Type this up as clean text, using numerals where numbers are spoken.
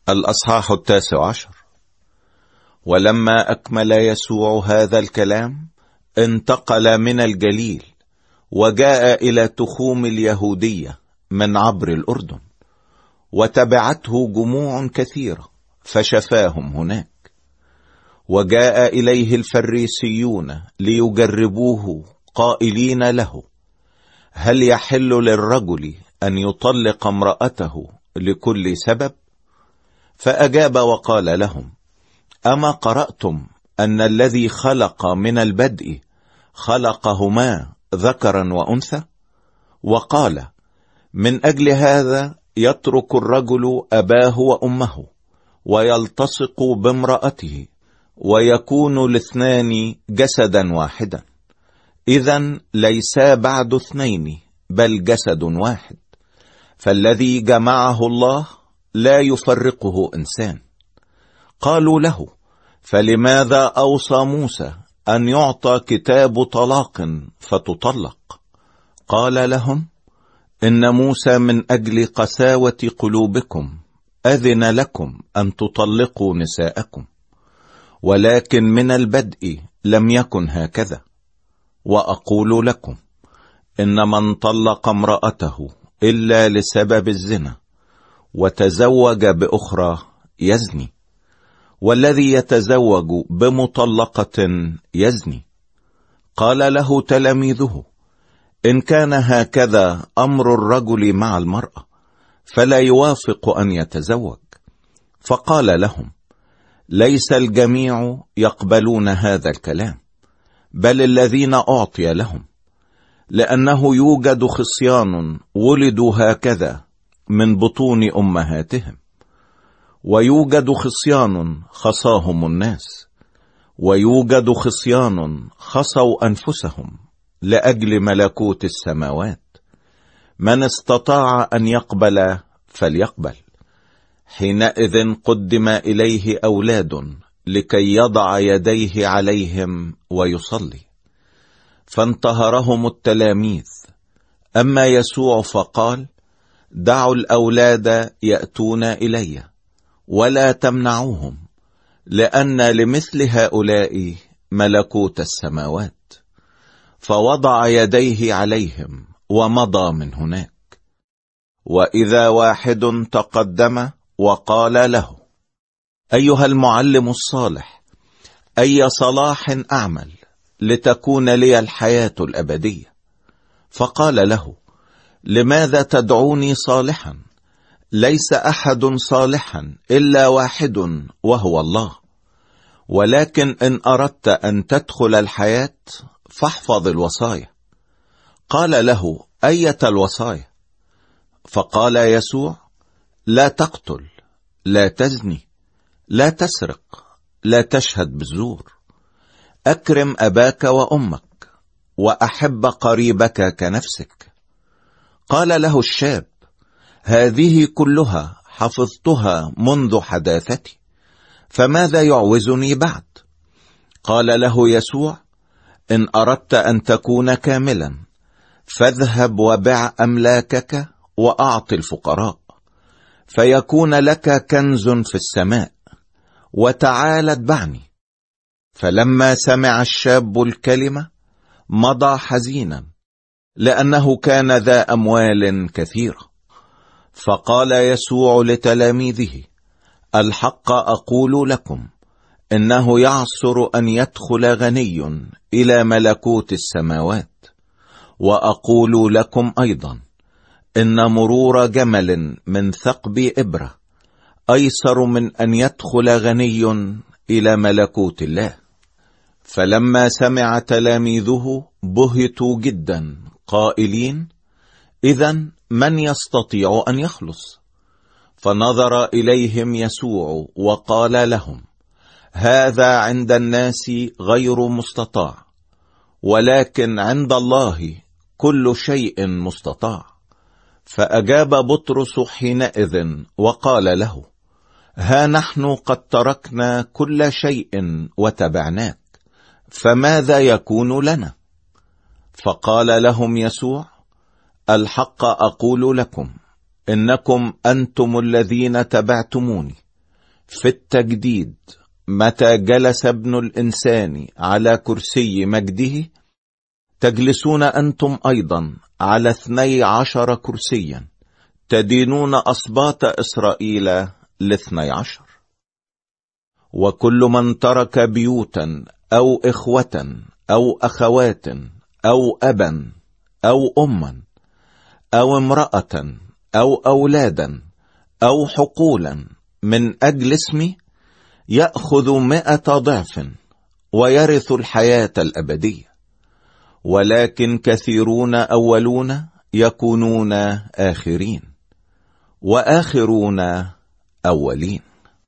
الأصحاح 19. ولما أكمل يسوع هذا الكلام انتقل من الجليل وجاء إلى تخوم اليهودية من عبر الأردن، وتبعته جموع كثيرة فشفاهم هناك. وجاء إليه الفريسيون ليجربوه قائلين له: هل يحل للرجل أن يطلق امرأته لكل سبب؟ فأجاب وقال لهم: أما قرأتم أن الذي خلق من البدء خلقهما ذكرا وأنثى؟ وقال: من أجل هذا يترك الرجل أباه وأمه ويلتصق بامرأته ويكون الاثنان جسدا واحدا. إذن ليسا بعد اثنين بل جسد واحد. فالذي جمعه الله لا يفرقه إنسان. قالوا له: فلماذا أوصى موسى أن يعطى كتاب طلاق فتطلق؟ قال لهم: إن موسى من أجل قساوة قلوبكم أذن لكم أن تطلقوا نساءكم، ولكن من البدء لم يكن هكذا. وأقول لكم إن من طلق امرأته إلا لسبب الزنا وتزوج بأخرى يزني، والذي يتزوج بمطلقة يزني. قال له تلاميذه: إن كان هكذا أمر الرجل مع المرأة فلا يوافق أن يتزوج. فقال لهم: ليس الجميع يقبلون هذا الكلام، بل الذين أعطي لهم، لأنه يوجد خصيان ولدوا هكذا من بطون أمهاتهم، ويوجد خصيان خصاهم الناس، ويوجد خصيان خصوا أنفسهم لأجل ملكوت السماوات. من استطاع أن يقبل فليقبل. حينئذ قدم إليه أولاد لكي يضع يديه عليهم ويصلي، فانتهرهم التلاميذ. أما يسوع فقال: دعوا الأولاد يأتون إلي ولا تمنعوهم، لأن لمثل هؤلاء ملكوت السماوات. فوضع يديه عليهم ومضى من هناك. وإذا واحد تقدم وقال له: أيها المعلم الصالح، أي صلاح أعمل لتكون لي الحياة الأبدية؟ فقال له: لماذا تدعوني صالحا؟ ليس أحد صالحا إلا واحد، وهو الله. ولكن إن أردت أن تدخل الحياة فاحفظ الوصايا. قال له: أية الوصايا؟ فقال يسوع: لا تقتل، لا تزني، لا تسرق، لا تشهد بالزور، أكرم أباك وأمك، وأحب قريبك كنفسك. قال له الشاب: هذه كلها حفظتها منذ حداثتي، فماذا يعوزني بعد؟ قال له يسوع: إن أردت أن تكون كاملا فاذهب وبع أملاكك وأعط الفقراء، فيكون لك كنز في السماء، وتعال اتبعني. فلما سمع الشاب الكلمة مضى حزينا، لأنه كان ذا أموال كثيرة. فقال يسوع لتلاميذه: الحق أقول لكم إنه يعسر أن يدخل غني إلى ملكوت السماوات. وأقول لكم أيضا إن مرور جمل من ثقب إبرة أيسر من أن يدخل غني إلى ملكوت الله. فلما سمع تلاميذه بهتوا جدا قائلين: إذن من يستطيع أن يخلص؟ فنظر إليهم يسوع وقال لهم: هذا عند الناس غير مستطاع، ولكن عند الله كل شيء مستطاع. فأجاب بطرس حينئذ وقال له: ها نحن قد تركنا كل شيء وتبعناك، فماذا يكون لنا؟ فقال لهم يسوع: الحق أقول لكم إنكم أنتم الذين تبعتموني في التجديد متى جلس ابن الإنسان على كرسي مجده، تجلسون أنتم أيضا على 12 كرسيا، تدينون أسباط إسرائيل ل12. وكل من ترك بيوتا أو إخوة أو أخوات أو أبا أو أما أو امرأة أو أولادا أو حقولا من أجل اسمي، يأخذ 100 ضعف ويرث الحياة الأبدية. ولكن كثيرون أولون يكونون آخرين، وآخرون أولين.